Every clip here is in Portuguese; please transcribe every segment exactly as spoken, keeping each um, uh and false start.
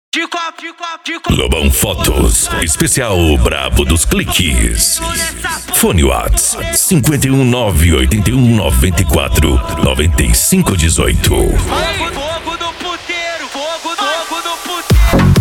Lobão Fotos, especial brabo dos cliques. Fone Whats cinco um nove oito um nove quatro nove cinco um oito. Fogo do puteiro, fogo, fogo do puteiro,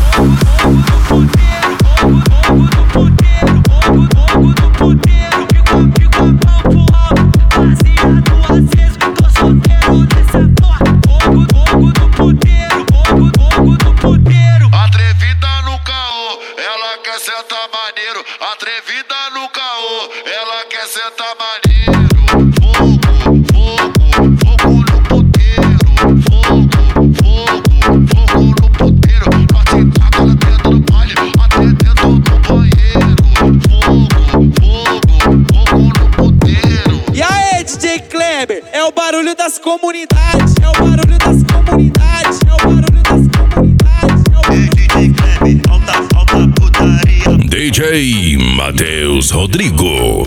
fogo do puteiro, fogo, fica pau pro alto, baseado aceso, tô solteiro nessa porra. Fogo, fogo do puteiro, fogo, fogo do puteiro. Atrevida no caô, ela quer sentar maneiro. Atrevida no caô, ela quer sentar maneiro. Fogo, fogo, fogo no puteiro. Fogo, fogo, fogo no puteiro. Nós se taca lá dentro do baile, até dentro do banheiro. Fogo, fogo, fogo no puteiro. E aí, D J Kleber, é o barulho das comunidades, é o barulho das comunidades, é o barulho das comunidades, é o barulho... D J Kleber, alta, alta putaria. D J Matheus Rodrigo.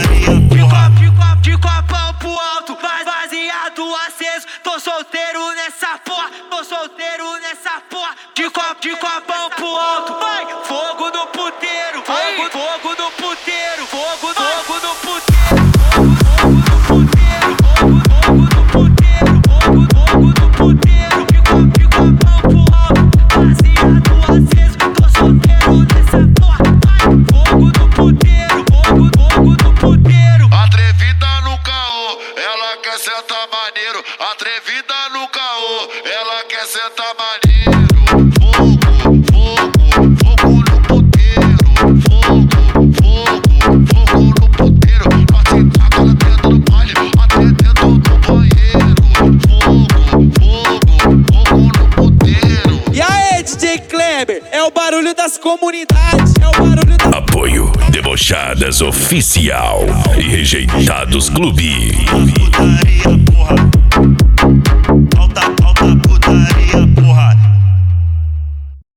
De copão pro alto, baseado aceso, tô solteiro nessa porra, tô solteiro nessa porra. De copo, de copão pro alto, vai, fogo do puteiro, fogo, fogo do puteiro, fogo, fogo do puteiro, fogo do puteiro, fogo do puteiro, fogo, fogo do puteiro. De copo, de copão pro alto, baseado aceso, tô solteiro nessa porra, vai, fogo do puteiro, fogo, fogo do puteiro. Atrevida no caô, ela quer sentar maneiro. Atrevida no caô, ela quer sentar maneiro. Fogo, fogo, fogo no puteiro. Fogo, fogo, fogo no puteiro. Nós se taca lá dentro do baile, até dentro do banheiro. Fogo, fogo, fogo no puteiro. E aí, D J Kleber, é o barulho das comunidades, é o barulho das... Apoio Debochadas Oficial e Rejeitados Clube. Putaria, porra.